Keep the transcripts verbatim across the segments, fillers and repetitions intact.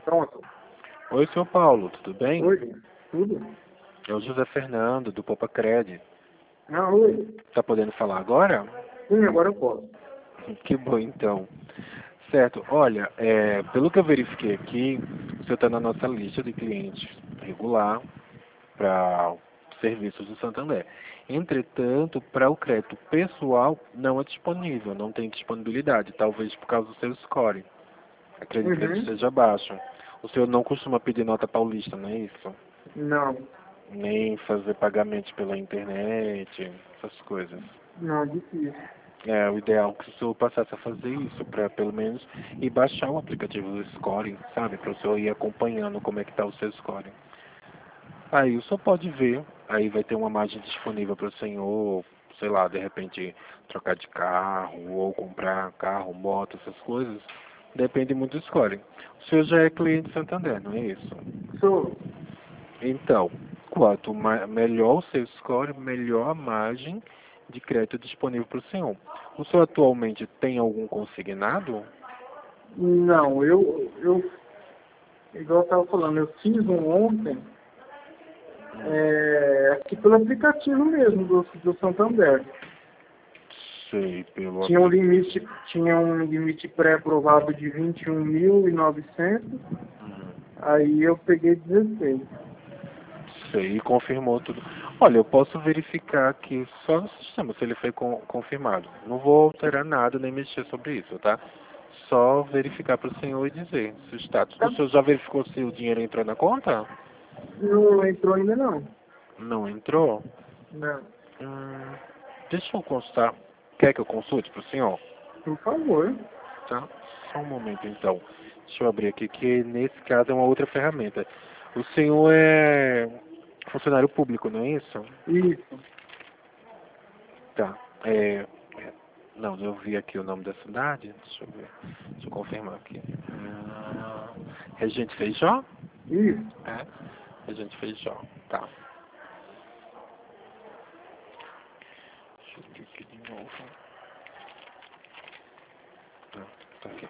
Pronto. Oi, senhor Paulo, tudo bem? Oi. Tudo? É o José Fernando, do Poupa Cred. Ah, oi. Tá podendo falar agora? Sim, agora eu posso. Que bom, então. Certo, olha, é, pelo que eu verifiquei aqui, o senhor está na nossa lista de clientes regular para serviços do Santander. Entretanto, para o crédito pessoal, não é disponível, não tem disponibilidade, talvez por causa do seu score. Acredito que ele Uhum. esteja baixo. O senhor não costuma pedir nota paulista, não é isso? Não. Nem fazer pagamentos pela internet, essas coisas. Não, difícil. É, o ideal é que o senhor passasse a fazer isso, para pelo menos ir baixar o aplicativo do Scoring, sabe? Para o senhor ir acompanhando como é que está o seu scoring. Aí o senhor pode ver, aí vai ter uma margem disponível para o senhor, sei lá, de repente trocar de carro, ou comprar carro, moto, essas coisas. Depende muito do scoring. O senhor já é cliente Santander, não é isso? Sou. Então, quanto ma- melhor o seu score, melhor a margem de crédito disponível para o senhor. O senhor atualmente tem algum consignado? Não, eu, eu, igual eu estava falando, eu fiz um ontem, é, aqui pelo aplicativo mesmo do, do Santander. Sei, pelo Tinha um aplicativo. limite, tinha um limite pré-aprovado de vinte e um mil e novecentos, aí eu peguei dezesseis. Sei, e confirmou tudo. Olha, eu posso verificar aqui só no sistema se ele foi con- confirmado. Não vou alterar nada nem mexer sobre isso, tá? Só verificar para o senhor e dizer se o status. Tá? O senhor já verificou se o dinheiro entrou na conta? Não entrou ainda não. Não entrou? Não. Hum, deixa eu consultar. Quer que eu consulte para o senhor? Por favor. Tá? Só um momento então. Deixa eu abrir aqui, que nesse caso é uma outra ferramenta. O senhor é funcionário público, não é isso? Isso. Tá. É, é, não, eu vi aqui o nome da cidade. Deixa eu ver. Deixa eu confirmar aqui. Ah, Regente Feijó? Isso. É. Regente Feijó. Tá. Deixa eu ver aqui de novo. Tá, tá aqui.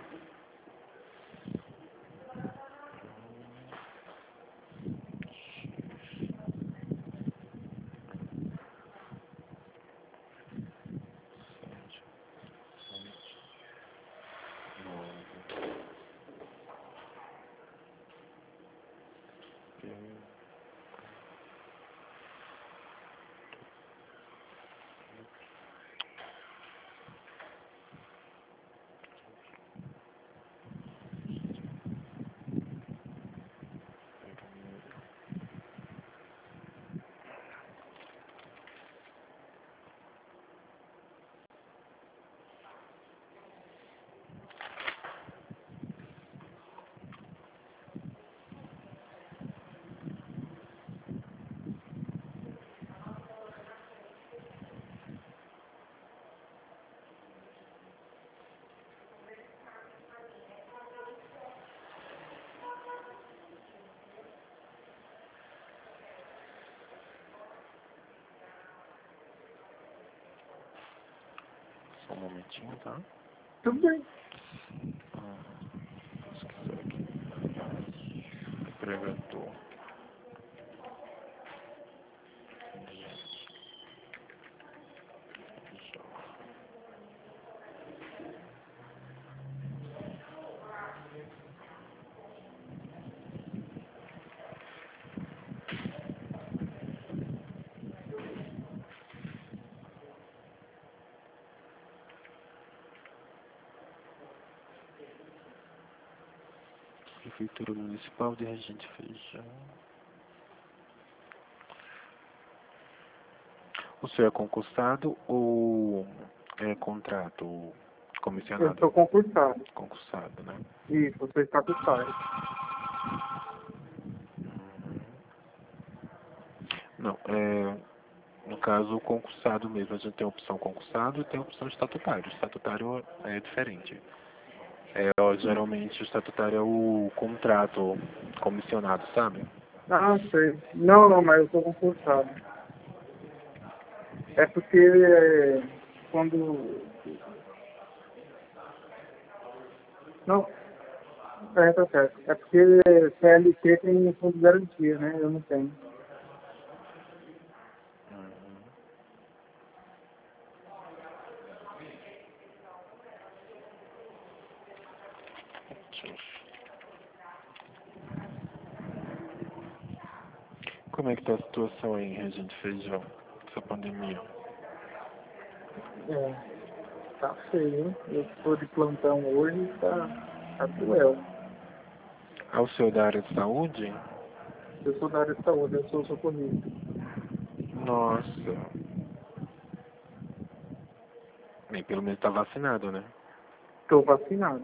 Só um momentinho, tá? Tudo bem. Ah, esqueci aqui. Empregador. Prefeitura Municipal de Regente Feijão. O senhor é concursado ou é contrato Eu comissionado? sou concursado. Concursado, né? Isso, eu sou estatutário. Não, é, no caso, o concursado mesmo. A gente tem a opção concursado e tem a opção estatutário. O estatutário é diferente. É, ó, geralmente, o estatutário é o contrato comissionado, sabe? Ah, sei. Não, não, mas eu sou concursado. É porque é, quando... Não, É, tá certo. É porque C L T tem fundo de garantia, né? Eu não tenho. Como é que tá a situação aí em Regente Feijão, essa pandemia? É, tá feio, hein? Eu tô de plantão hoje e tá, tá cruel. Ah, o senhor da área de saúde? Eu sou da área de saúde, eu sou socorrista. Nossa. Bem, pelo menos tá vacinado, né? Tô vacinado.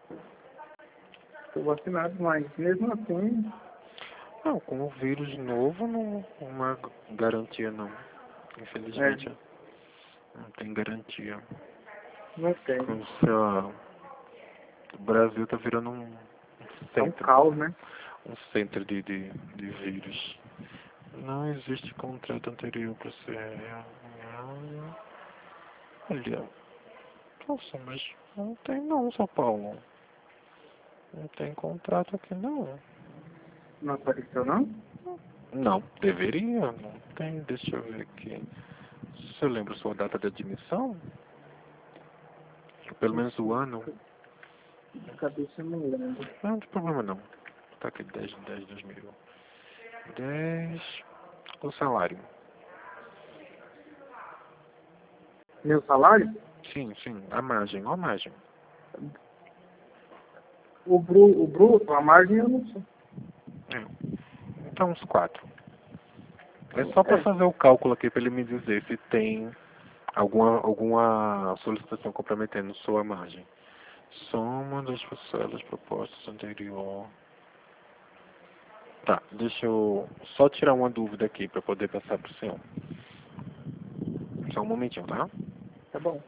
Tô vacinado, mas mesmo assim, Não, com o vírus novo não uma garantia não. é, Infelizmente não tem garantia. não tem. Com, sei lá, o Brasil tá virando um É um centro, caos, né? um centro de, de, de vírus. Não existe contrato anterior para ser. Olha, nossa, mas não tem não, São Paulo. Não tem contrato aqui não. Não apareceu, não? Não, deveria, não tem, deixa eu ver aqui. Você lembra sua data de admissão? Pelo menos o ano? De cabeça eu não lembro. Não tem problema não. Tá aqui dez de dez de dois mil. dez. O salário. Meu salário? Sim, sim, a margem, ó a margem. O, bru, o bruto, a margem eu não sei. É. Então uns quatro. É só para É, fazer o cálculo aqui para ele me dizer se tem alguma, alguma solicitação comprometendo sua margem. Soma das parcelas propostas anterior. Tá, deixa eu só tirar uma dúvida aqui para poder passar para o senhor. Só um momentinho, tá? tá bom.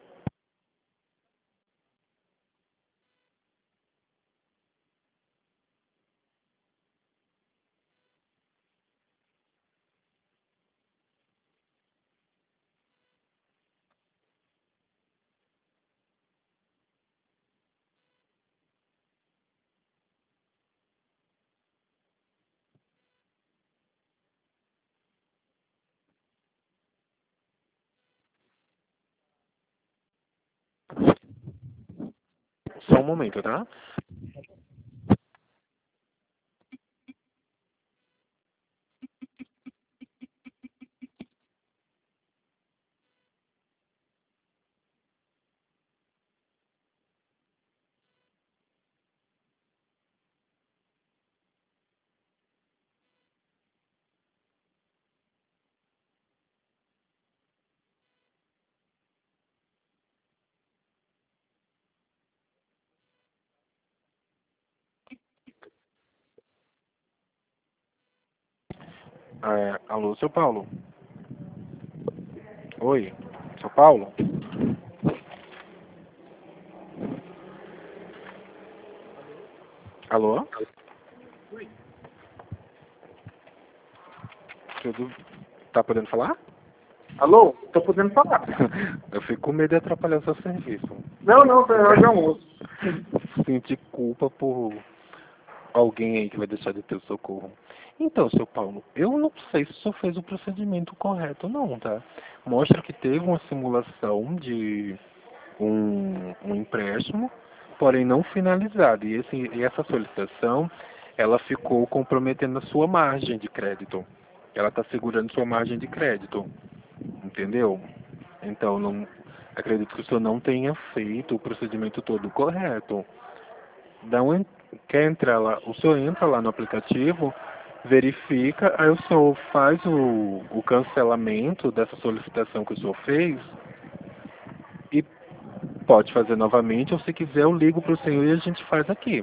Só um momento, tá? É, alô, seu Paulo? Oi, seu Paulo? Alô? Tudo... Tá podendo falar? Alô? Tô podendo falar. Eu fico com medo de atrapalhar o seu serviço. Não, não, foi hora de almoço. Sentir culpa por alguém aí que vai deixar de ter o socorro. Então, seu Paulo, eu não sei se o senhor fez o procedimento correto não, tá? Mostra que teve uma simulação de um, um empréstimo, porém não finalizado. E, esse, e essa solicitação, ela ficou comprometendo a sua margem de crédito. Ela está segurando sua margem de crédito. Entendeu? Então, não, acredito que o senhor não tenha feito o procedimento todo correto. Dá um, quer entrar lá, o senhor entra lá no aplicativo, verifica, aí o senhor faz o, o cancelamento dessa solicitação que o senhor fez e pode fazer novamente, ou se quiser eu ligo para o senhor e a gente faz aqui.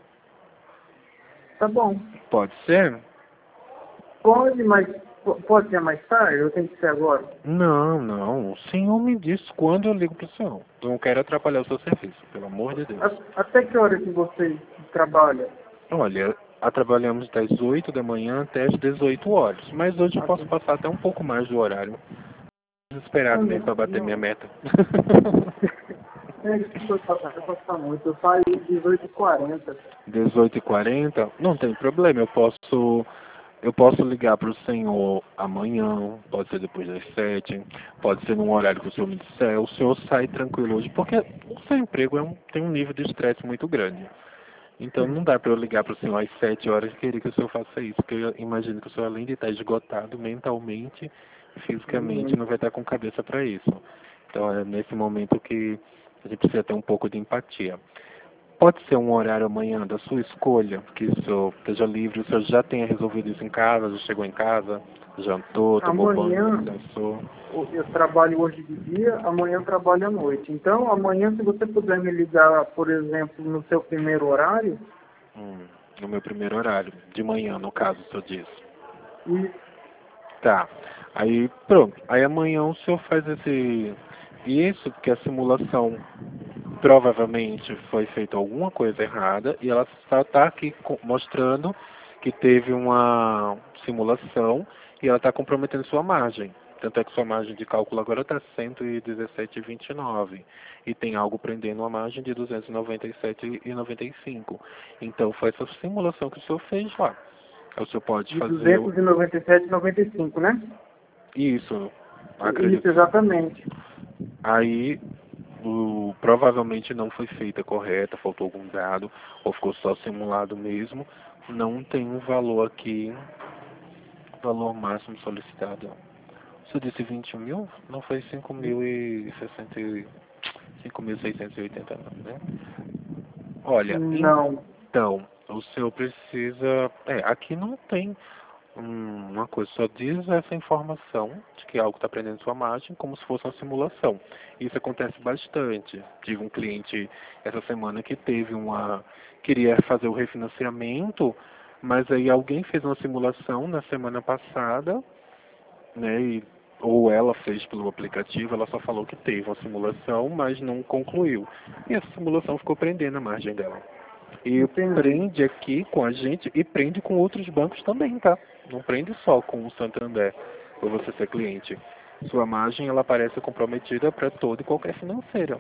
Tá bom. Pode ser? Pode, mas po- pode ser mais tarde? Eu tenho que ser agora? Não, não. O senhor me diz quando eu ligo para o senhor. Eu não quero atrapalhar o seu serviço, pelo amor de Deus. A- até que hora que você trabalha? Olha, a- trabalhamos das oito da manhã até as dezoito horas, mas hoje eu posso Assim. passar até um pouco mais do horário. Ah, Desesperado não, mesmo para bater minha não. meta. É, desculpa, eu posso passar muito. Eu saio dezoito e quarenta. dezoito e quarenta? Não tem problema, eu posso eu posso ligar para o senhor amanhã, pode ser depois das sete, pode ser num horário que o senhor me disser, o senhor sai tranquilo hoje, porque o seu emprego é um, tem um nível de estresse muito grande. Então não dá para eu ligar para o senhor às sete horas e querer que o senhor faça isso, porque eu imagino que o senhor, além de estar esgotado mentalmente, fisicamente, não vai estar com cabeça para isso. Então é nesse momento que a gente precisa ter um pouco de empatia. Pode ser um horário amanhã da sua escolha, que o senhor esteja livre, o senhor já tenha resolvido isso em casa, já chegou em casa, jantou, tomou banho, Amanhã, descansou. eu trabalho hoje de dia, amanhã eu trabalho à noite. Então, amanhã, se você puder me ligar, por exemplo, no seu primeiro horário, Hum, no meu primeiro horário, de manhã, no caso, o senhor diz. e Tá. Aí, pronto. Aí amanhã o senhor faz esse... Isso porque a simulação provavelmente foi feita alguma coisa errada e ela só está aqui co- mostrando que teve uma simulação e ela está comprometendo sua margem. Tanto é que sua margem de cálculo agora está cento e dezessete vírgula vinte e nove e tem algo prendendo a margem de duzentos e noventa e sete vírgula noventa e cinco. Então foi essa simulação que o senhor fez lá. Aí o senhor pode de fazer o- duzentos e noventa e sete vírgula noventa e cinco, né? isso, Isso, acredito. exatamente. Aí o, provavelmente não foi feita correta, faltou algum dado, ou ficou só simulado mesmo. Não tem um valor aqui, valor máximo solicitado. Você disse vinte e um mil? Não foi cinco mil e sessenta e cinco mil seiscentos e oitenta não, né? Olha, Não. então, o senhor precisa... É, aqui não tem hum, uma coisa, só diz essa informação de que algo está prendendo sua margem como se fosse uma simulação. Isso acontece bastante. Tive um cliente essa semana que teve uma... queria fazer o refinanciamento, mas aí alguém fez uma simulação na semana passada, né, e ou ela fez pelo aplicativo, ela só falou que teve uma simulação, mas não concluiu. E essa simulação ficou prendendo a margem dela. E Entendi. prende aqui com a gente e prende com outros bancos também, tá? Não prende só com o Santander, por você ser cliente. Sua margem, ela aparece comprometida para toda e qualquer financeira.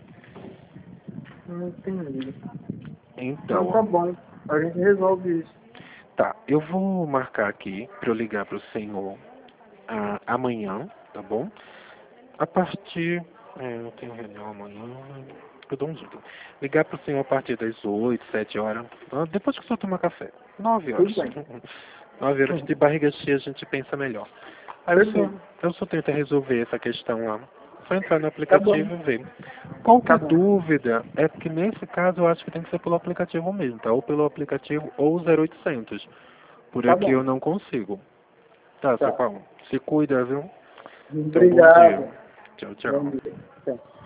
Entendi. Então Então, tá bom. A gente resolve isso. tá, eu vou marcar aqui para eu ligar para o senhor ah, amanhã, tá bom? A partir... É, eu tenho reunião amanhã, eu dou um jeito. Ligar para o senhor a partir das oito, sete horas, ah, depois que o senhor tomar café. Nove horas. Tudo bem. Nove horas de barriga cheia a gente pensa melhor. Aí o senhor, Perfeito. eu só tento resolver essa questão lá. Só entrar no Tá bom. aplicativo e ver. Tá Qualquer bom. dúvida, é que nesse caso eu acho que tem que ser pelo aplicativo mesmo, tá? Ou pelo aplicativo ou zero oitocentos. Por Tá aqui bom. eu não consigo. Tá, seu Tá. Paulo. Se cuida, viu? Então, bom dia. Obrigado. Tchau, Bom tchau. dia. Tchau.